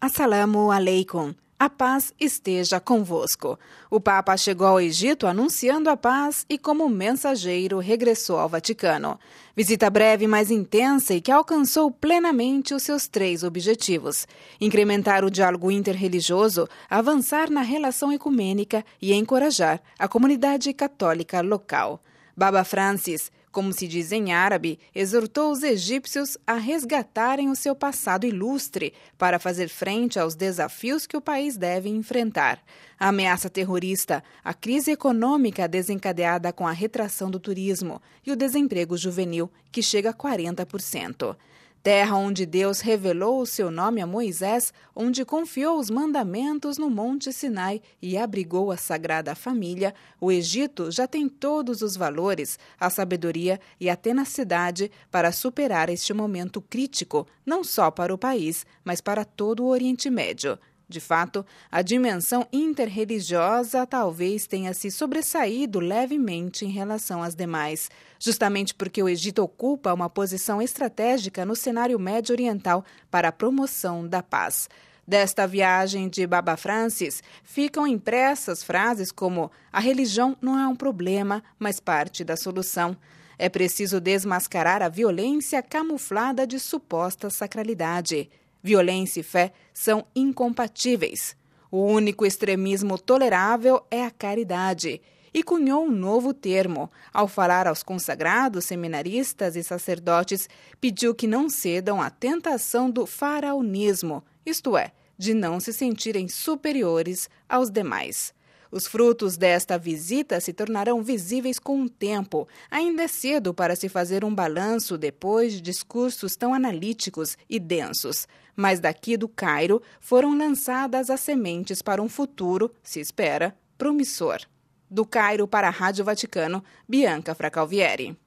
Assalamu alaikum. A paz esteja convosco. O Papa chegou ao Egito anunciando a paz e, como mensageiro, regressou ao Vaticano. Visita breve, mas intensa e que alcançou plenamente os seus 3 objetivos: incrementar o diálogo interreligioso, avançar na relação ecumênica e encorajar a comunidade católica local. Baba Francis, como se diz em árabe, exortou os egípcios a resgatarem o seu passado ilustre para fazer frente aos desafios que o país deve enfrentar. A ameaça terrorista, a crise econômica desencadeada com a retração do turismo e o desemprego juvenil, que chega a 40%. Terra onde Deus revelou o seu nome a Moisés, onde confiou os mandamentos no Monte Sinai e abrigou a Sagrada Família, o Egito já tem todos os valores, a sabedoria e a tenacidade para superar este momento crítico, não só para o país, mas para todo o Oriente Médio. De fato, a dimensão interreligiosa talvez tenha se sobressaído levemente em relação às demais, justamente porque o Egito ocupa uma posição estratégica no cenário médio-oriental para a promoção da paz. Desta viagem de Baba Francis, ficam impressas frases como: a religião não é um problema, mas parte da solução. É preciso desmascarar a violência camuflada de suposta sacralidade. Violência e fé são incompatíveis. O único extremismo tolerável é a caridade. E cunhou um novo termo. Ao falar aos consagrados, seminaristas e sacerdotes, pediu que não cedam à tentação do faraonismo, isto é, de não se sentirem superiores aos demais. Os frutos desta visita se tornarão visíveis com o tempo. Ainda é cedo para se fazer um balanço depois de discursos tão analíticos e densos. Mas daqui do Cairo foram lançadas as sementes para um futuro, se espera, promissor. Do Cairo para a Rádio Vaticano, Bianca Fracalvieri.